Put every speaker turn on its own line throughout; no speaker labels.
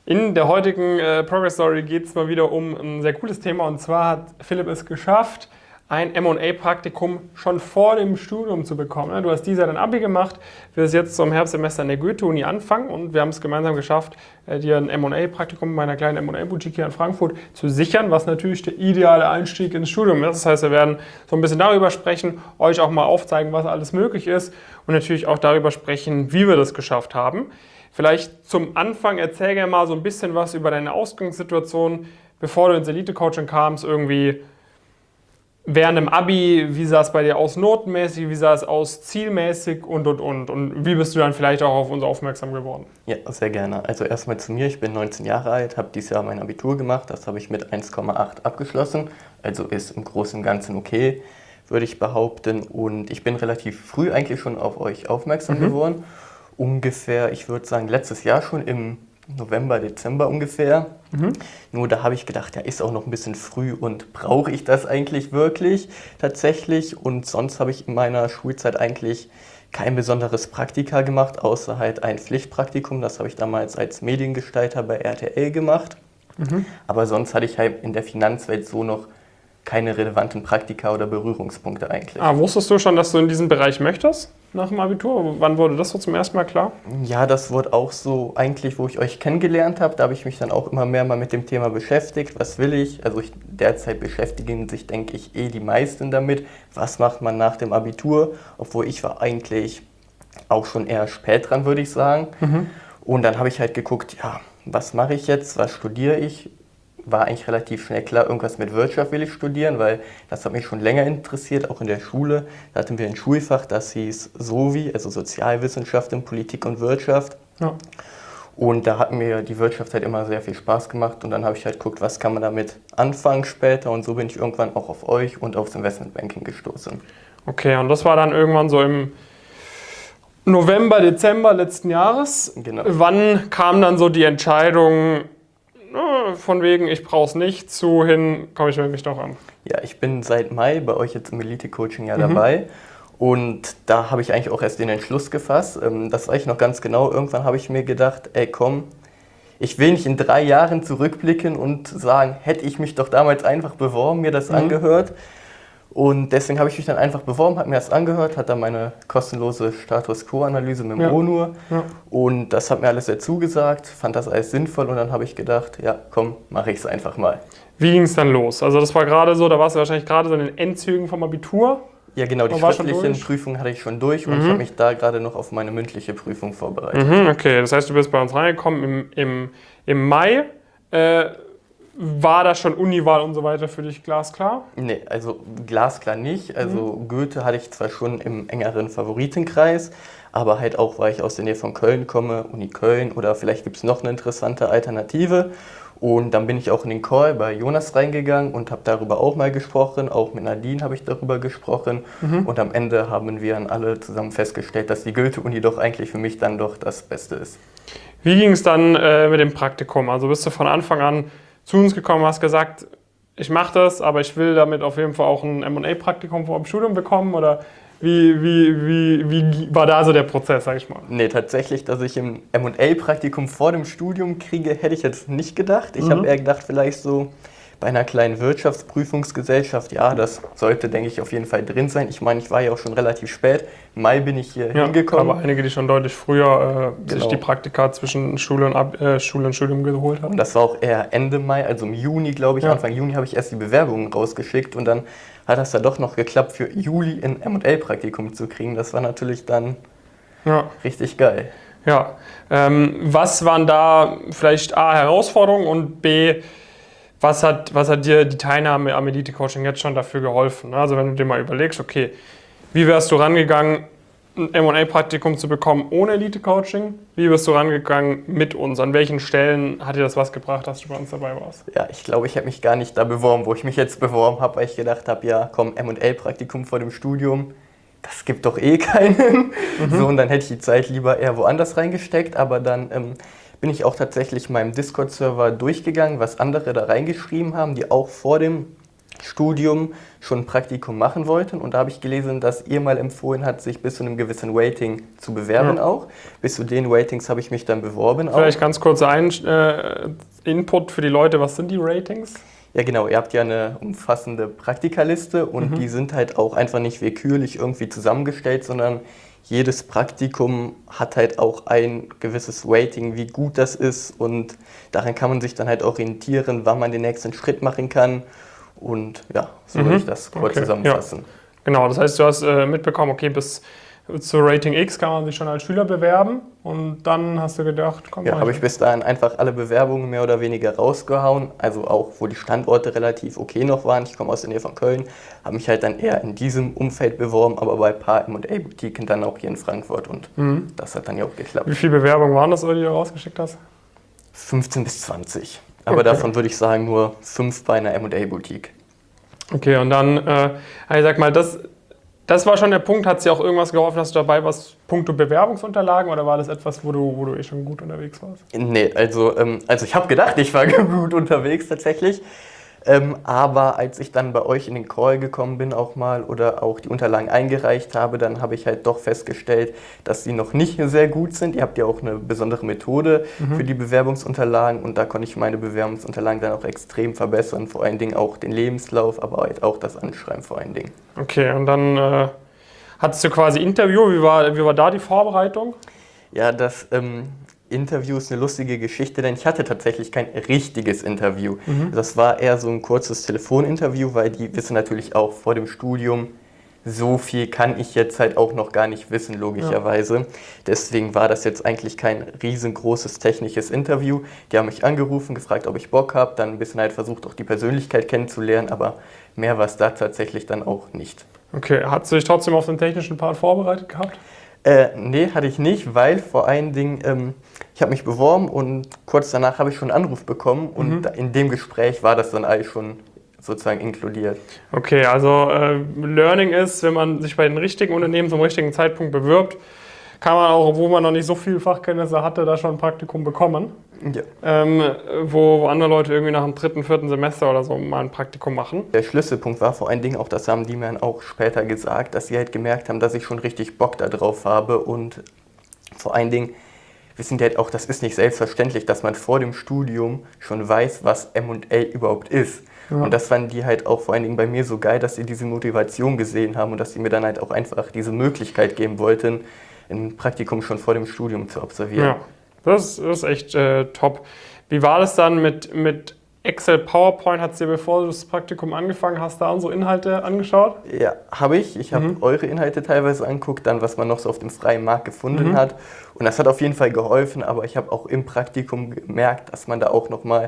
In der heutigen Progress Story geht es mal wieder um ein sehr cooles Thema, und zwar hat Philipp es geschafft, ein M&A-Praktikum schon vor dem Studium zu bekommen. Du hast dieses Jahr dein Abi gemacht, wirst jetzt zum Herbstsemester an der Goethe-Uni anfangen, und wir haben es gemeinsam geschafft, dir ein M&A-Praktikum bei einer kleinen M&A-Boutique hier in Frankfurt zu sichern, was natürlich der ideale Einstieg ins Studium ist. Das heißt, wir werden so ein bisschen darüber sprechen, euch auch mal aufzeigen, was alles möglich ist, und natürlich auch darüber sprechen, wie wir das geschafft haben. Vielleicht zum Anfang erzähl gerne mal so ein bisschen was über deine Ausgangssituation, bevor du ins Elite-Coaching kamst, irgendwie während dem Abi. Wie sah es bei dir aus notenmäßig, wie sah es aus zielmäßig und. Und wie bist du dann vielleicht auch auf uns aufmerksam geworden?
Ja, sehr gerne. Also erstmal zu mir, ich bin 19 Jahre alt, habe dieses Jahr mein Abitur gemacht, das habe ich mit 1,8 abgeschlossen, also ist im Großen und Ganzen okay, würde ich behaupten, und ich bin relativ früh eigentlich schon auf euch aufmerksam geworden. Ungefähr, ich würde sagen, letztes Jahr schon im November, Dezember ungefähr. Nur da habe ich gedacht, ja, ist auch noch ein bisschen früh und brauche ich das eigentlich wirklich tatsächlich? Und sonst habe ich in meiner Schulzeit eigentlich kein besonderes Praktika gemacht, außer halt ein Pflichtpraktikum. Das habe ich damals als Mediengestalter bei RTL gemacht. Aber sonst hatte ich halt in der Finanzwelt so noch keine relevanten Praktika oder Berührungspunkte eigentlich.
Wusstest du schon, dass du in diesem Bereich möchtest nach dem Abitur? Wann wurde das so zum ersten Mal klar?
Ja, das wurde auch so eigentlich, wo ich euch kennengelernt habe. Da habe ich mich dann auch immer mehr mal mit dem Thema beschäftigt. Was will ich? Also derzeit beschäftigen sich, denke ich, die meisten damit. Was macht man nach dem Abitur? Obwohl ich war eigentlich auch schon eher spät dran, würde ich sagen. Und dann habe ich halt geguckt, ja, was mache ich jetzt? Was studiere ich? War eigentlich relativ schnell klar, irgendwas mit Wirtschaft will ich studieren, weil das hat mich schon länger interessiert, auch in der Schule. Da hatten wir ein Schulfach, das hieß SOVI, also Sozialwissenschaften, Politik und Wirtschaft.
Ja.
Und da hat mir die Wirtschaft halt immer sehr viel Spaß gemacht, und dann habe ich halt geguckt, was kann man damit anfangen später, und so bin ich irgendwann auch auf euch und aufs Investmentbanking gestoßen.
Okay, und das war dann irgendwann so im November, Dezember letzten Jahres.
Genau.
Wann kam dann so die Entscheidung, von wegen, ich brauche es nicht, zu hin, komm, ich melde mich doch an?
Ja, ich bin seit Mai bei euch jetzt im Elite-Coaching dabei, und da habe ich eigentlich auch erst den Entschluss gefasst. Das weiß ich noch ganz genau. Irgendwann habe ich mir gedacht, ey komm, ich will nicht in 3 Jahren zurückblicken und sagen, hätte ich mich doch damals einfach beworben, mir das angehört. Und deswegen habe ich mich dann einfach beworben, habe mir das angehört, hat dann meine kostenlose Status Quo-Analyse mit dem ONUR. Und das hat mir alles sehr zugesagt, fand das alles sinnvoll, und dann habe ich gedacht, ja komm, mache ich es einfach mal.
Wie ging es dann los? Also das war gerade so, da warst du wahrscheinlich gerade so in den Endzügen vom Abitur.
Ja genau, die schriftlichen Prüfungen hatte ich schon durch, und ich habe mich da gerade noch auf meine mündliche Prüfung vorbereitet.
Okay, das heißt, du bist bei uns reingekommen im Mai. War da schon Uniwahl und so weiter für dich glasklar?
Nee, also glasklar nicht. Also Goethe hatte ich zwar schon im engeren Favoritenkreis, aber halt auch, weil ich aus der Nähe von Köln komme, Uni Köln, oder vielleicht gibt es noch eine interessante Alternative. Und dann bin ich auch in den Call bei Jonas reingegangen und habe darüber auch mal gesprochen. Auch mit Nadine habe ich darüber gesprochen. Und am Ende haben wir dann alle zusammen festgestellt, dass die Goethe-Uni doch eigentlich für mich dann doch das Beste ist.
Wie ging es dann mit dem Praktikum? Also bist du von Anfang an zu uns gekommen, hast gesagt, ich mache das, aber ich will damit auf jeden Fall auch ein M&A-Praktikum vor dem Studium bekommen? Oder wie war da so der Prozess, sag ich mal?
Nee, tatsächlich, dass ich ein M&A-Praktikum vor dem Studium kriege, hätte ich jetzt nicht gedacht. Ich habe eher gedacht, vielleicht so bei einer kleinen Wirtschaftsprüfungsgesellschaft, ja, das sollte, denke ich, auf jeden Fall drin sein. Ich meine, ich war ja auch schon relativ spät. Im Mai bin ich hier hingekommen.
Aber einige, die schon deutlich früher sich die Praktika zwischen Schule und Studium geholt haben.
Und das war auch eher Ende Mai, also im Juni, glaube ich. Anfang Juni habe ich erst die Bewerbungen rausgeschickt, und dann hat das da doch noch geklappt, für Juli ein M&A-Praktikum zu kriegen. Das war natürlich dann richtig geil.
Ja, was waren da vielleicht A, Herausforderungen, und B, was hat dir die Teilnahme am Elite-Coaching jetzt schon dafür geholfen? Also wenn du dir mal überlegst, okay, wie wärst du rangegangen, ein M&A-Praktikum zu bekommen ohne Elite-Coaching? Wie bist du rangegangen mit uns? An welchen Stellen hat dir das was gebracht, dass du bei uns dabei warst?
Ja, ich glaube, ich habe mich gar nicht da beworben, wo ich mich jetzt beworben habe, weil ich gedacht habe, ja komm, M&A-Praktikum vor dem Studium, das gibt doch eh keinen. So, und dann hätte ich die Zeit lieber eher woanders reingesteckt, aber dann bin ich auch tatsächlich meinem Discord-Server durchgegangen, was andere da reingeschrieben haben, die auch vor dem Studium schon ein Praktikum machen wollten. Und da habe ich gelesen, dass ihr mal empfohlen habt, sich bis zu einem gewissen Rating zu bewerben auch. Bis zu den Ratings habe ich mich dann beworben auch.
Vielleicht ganz kurz Input für die Leute, was sind die Ratings?
Ja genau, ihr habt ja eine umfassende Praktikaliste und die sind halt auch einfach nicht willkürlich irgendwie zusammengestellt, sondern jedes Praktikum hat halt auch ein gewisses Rating, wie gut das ist, und daran kann man sich dann halt orientieren, wann man den nächsten Schritt machen kann, und ja, so würde ich das kurz zusammenfassen.
Ja. Genau, das heißt, du hast mitbekommen, okay, bis zu Rating X kann man sich schon als Schüler bewerben, und dann hast du gedacht, komm,
ja, habe ich bis dahin einfach alle Bewerbungen mehr oder weniger rausgehauen, also auch wo die Standorte relativ okay noch waren. Ich komme aus der Nähe von Köln, habe mich halt dann eher in diesem Umfeld beworben, aber bei ein paar M&A-Boutiquen dann auch hier in Frankfurt, und das hat dann ja auch geklappt.
Wie viele Bewerbungen waren das, die du rausgeschickt hast?
15 bis 20, aber davon würde ich sagen nur 5 bei einer M&A-Boutique.
Okay, und dann, ich sag mal, das war schon der Punkt. Hat es dir auch irgendwas geholfen, dass du dabei warst, puncto Bewerbungsunterlagen, oder war das etwas, wo du schon gut unterwegs warst?
Nee, also ich habe gedacht, ich war gut unterwegs tatsächlich. Aber als ich dann bei euch in den Call gekommen bin auch mal oder auch die Unterlagen eingereicht habe, dann habe ich halt doch festgestellt, dass sie noch nicht sehr gut sind. Ihr habt ja auch eine besondere Methode für die Bewerbungsunterlagen, und da konnte ich meine Bewerbungsunterlagen dann auch extrem verbessern. Vor allen Dingen auch den Lebenslauf, aber halt auch das Anschreiben vor allen Dingen.
Okay, und dann hattest du quasi Interview. Wie war da die Vorbereitung?
Ja, das Interview ist eine lustige Geschichte, denn ich hatte tatsächlich kein richtiges Interview. Das war eher so ein kurzes Telefoninterview, weil die wissen natürlich auch vor dem Studium, so viel kann ich jetzt halt auch noch gar nicht wissen, logischerweise. Ja. Deswegen war das jetzt eigentlich kein riesengroßes technisches Interview. Die haben mich angerufen, gefragt, ob ich Bock habe, dann ein bisschen halt versucht, auch die Persönlichkeit kennenzulernen, aber mehr war es da tatsächlich dann auch nicht.
Okay, hast du dich trotzdem auf den technischen Part vorbereitet gehabt?
Nee, hatte ich nicht, weil vor allen Dingen, ich habe mich beworben und kurz danach habe ich schon einen Anruf bekommen, und in dem Gespräch war das dann alles schon sozusagen inkludiert.
Okay, also Learning ist, wenn man sich bei den richtigen Unternehmen zum richtigen Zeitpunkt bewirbt, kann man auch, obwohl man noch nicht so viel Fachkenntnisse hatte, da schon ein Praktikum bekommen. Ja. Wo andere Leute irgendwie nach dem 3., 4. Semester oder so mal ein Praktikum machen.
Der Schlüsselpunkt war vor allen Dingen auch, das haben die mir dann auch später gesagt, dass sie halt gemerkt haben, dass ich schon richtig Bock da drauf habe, und vor allen Dingen wissen die halt auch, das ist nicht selbstverständlich, dass man vor dem Studium schon weiß, was M&A überhaupt ist. Ja. Und das fanden die halt auch vor allen Dingen bei mir so geil, dass sie diese Motivation gesehen haben und dass sie mir dann halt auch einfach diese Möglichkeit geben wollten, ein Praktikum schon vor dem Studium zu absolvieren.
Ja, das ist echt top. Wie war das dann mit Excel, PowerPoint? Hast du dir, bevor du das Praktikum angefangen hast, da unsere Inhalte angeschaut?
Ja, habe ich. Ich habe eure Inhalte teilweise angeguckt, dann was man noch so auf dem freien Markt gefunden hat. Und das hat auf jeden Fall geholfen, aber ich habe auch im Praktikum gemerkt, dass man da auch nochmal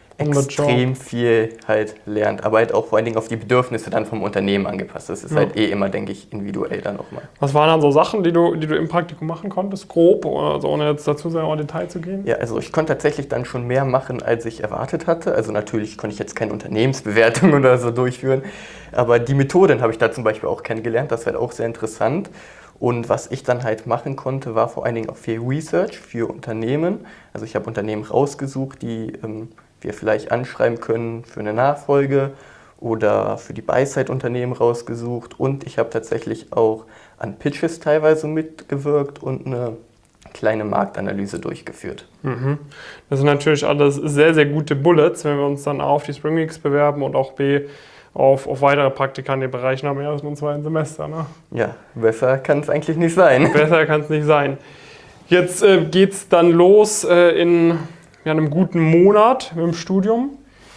extrem viel halt lernt, aber halt auch vor allen Dingen auf die Bedürfnisse dann vom Unternehmen angepasst. Das ist halt immer, denke ich, individuell dann nochmal.
Was waren dann so Sachen, die du im Praktikum machen konntest, grob, oder so, ohne jetzt dazu sehr in Detail zu gehen?
Ja, also ich konnte tatsächlich dann schon mehr machen, als ich erwartet hatte. Also natürlich konnte ich jetzt keine Unternehmensbewertung oder so durchführen, aber die Methoden habe ich da zum Beispiel auch kennengelernt. Das war halt auch sehr interessant. Und was ich dann halt machen konnte, war vor allen Dingen auch viel Research für Unternehmen. Also ich habe Unternehmen rausgesucht, die wir vielleicht anschreiben können für eine Nachfolge, oder für die Buy-Side-Unternehmen rausgesucht, und ich habe tatsächlich auch an Pitches teilweise mitgewirkt und eine kleine Marktanalyse durchgeführt.
Das sind natürlich alles sehr, sehr gute Bullets, wenn wir uns dann A auf die Spring Weeks bewerben und auch B auf weitere Praktika in den Bereichen am ersten und zweiten Semester. Ne?
Ja, besser kann es eigentlich nicht sein.
Besser kann es nicht sein. Jetzt geht es dann los in einem guten Monat mit dem Studium.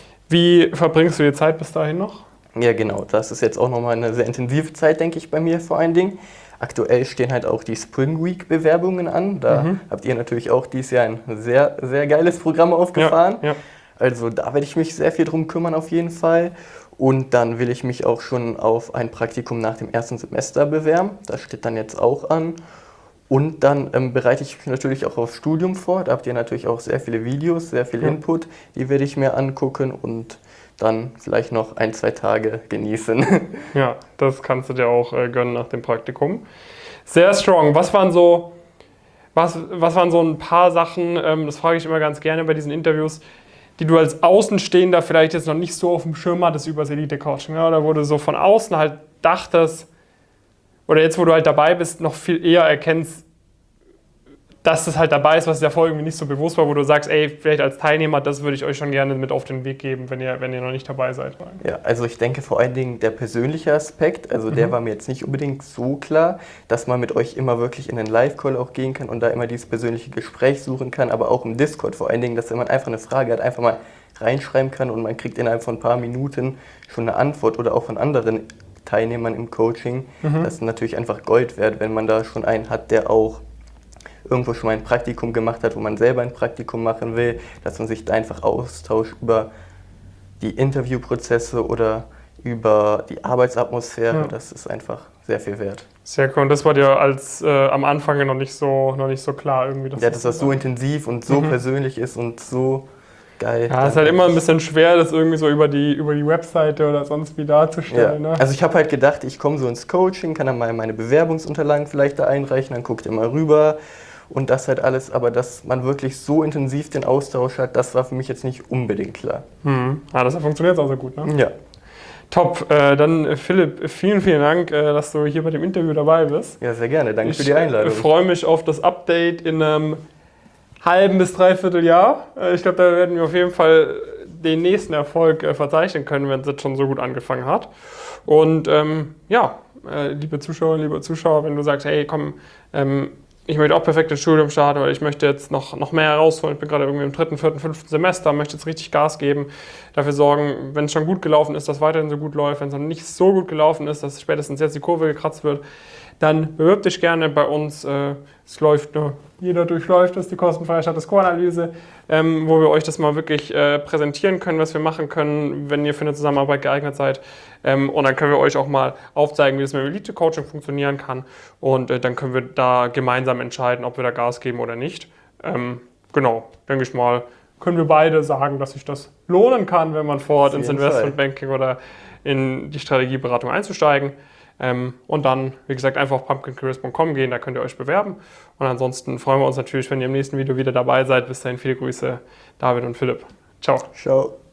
Wie verbringst du die Zeit bis dahin noch?
Ja, genau. Das ist jetzt auch nochmal eine sehr intensive Zeit, denke ich, bei mir vor allen Dingen. Aktuell stehen halt auch die Spring Week Bewerbungen an. Da habt ihr natürlich auch dieses Jahr ein sehr, sehr geiles Programm aufgefahren. Ja. Also da werde ich mich sehr viel drum kümmern auf jeden Fall. Und dann will ich mich auch schon auf ein Praktikum nach dem ersten Semester bewerben. Das steht dann jetzt auch an. Und dann bereite ich mich natürlich auch aufs Studium vor. Da habt ihr natürlich auch sehr viele Videos, sehr viel Input. Die werde ich mir angucken und dann vielleicht noch 1, 2 Tage genießen.
Ja, das kannst du dir auch gönnen nach dem Praktikum. Sehr strong. Was waren so ein paar Sachen, das frage ich immer ganz gerne bei diesen Interviews, die du als Außenstehender vielleicht jetzt noch nicht so auf dem Schirm hattest über das Elite-Coaching, ja? Oder wo du so von außen halt dachtest, oder jetzt, wo du halt dabei bist, noch viel eher erkennst, dass das halt dabei ist, was dir vorher irgendwie nicht so bewusst war, wo du sagst, ey, vielleicht als Teilnehmer, das würde ich euch schon gerne mit auf den Weg geben, wenn ihr noch nicht dabei seid.
Ja, also ich denke vor allen Dingen der persönliche Aspekt, also der war mir jetzt nicht unbedingt so klar, dass man mit euch immer wirklich in einen Live-Call auch gehen kann und da immer dieses persönliche Gespräch suchen kann, aber auch im Discord vor allen Dingen, dass wenn man einfach eine Frage hat, einfach mal reinschreiben kann und man kriegt innerhalb von ein paar Minuten schon eine Antwort oder auch von anderen Teilnehmern im Coaching. Das ist natürlich einfach Gold wert, wenn man da schon einen hat, der auch irgendwo schon mal ein Praktikum gemacht hat, wo man selber ein Praktikum machen will, dass man sich da einfach austauscht über die Interviewprozesse oder über die Arbeitsatmosphäre. Ja. Das ist einfach sehr viel wert.
Sehr cool. Und das war dir als am Anfang noch nicht so klar irgendwie.
Dass das so intensiv und so persönlich ist und so geil.
Ja, es ist halt immer ein bisschen schwer, das irgendwie so über die Webseite oder sonst wie darzustellen. Ja.
Ne? Also ich habe halt gedacht, ich komme so ins Coaching, kann dann mal meine Bewerbungsunterlagen vielleicht da einreichen, dann guckt ihr mal rüber. Und das halt alles, aber dass man wirklich so intensiv den Austausch hat, das war für mich jetzt nicht unbedingt klar.
Ja, das funktioniert auch so gut, ne?
Ja.
Top. Dann Philipp, vielen, vielen Dank, dass du hier bei dem Interview dabei bist.
Ja, sehr gerne. Danke für die Einladung.
Ich freue mich auf das Update in einem halben bis dreiviertel Jahr. Ich glaube, da werden wir auf jeden Fall den nächsten Erfolg verzeichnen können, wenn es jetzt schon so gut angefangen hat. Und liebe Zuschauerinnen, liebe Zuschauer, wenn du sagst, hey, komm, ich möchte auch perfekt ins Studium starten, weil ich möchte jetzt noch mehr herausholen. Ich bin gerade irgendwie im 3., 4., 5. Semester, möchte jetzt richtig Gas geben, dafür sorgen, wenn es schon gut gelaufen ist, dass es weiterhin so gut läuft. Wenn es noch nicht so gut gelaufen ist, dass spätestens jetzt die Kurve gekratzt wird, dann bewirb dich gerne bei uns. Es läuft jeder durchläuft es, die kostenfreie Status-Quo-Analyse, wo wir euch das mal wirklich präsentieren können, was wir machen können, wenn ihr für eine Zusammenarbeit geeignet seid. Und dann können wir euch auch mal aufzeigen, wie das mit dem Elite-Coaching funktionieren kann. Und dann können wir da gemeinsam entscheiden, ob wir da Gas geben oder nicht. Genau, denke ich mal, können wir beide sagen, dass sich das lohnen kann, wenn man vorhat, ins Investmentbanking oder in die Strategieberatung einzusteigen. Und dann, wie gesagt, einfach auf pumpkincareers.com gehen, da könnt ihr euch bewerben. Und ansonsten freuen wir uns natürlich, wenn ihr im nächsten Video wieder dabei seid. Bis dahin, viele Grüße, David und Philipp. Ciao.
Ciao.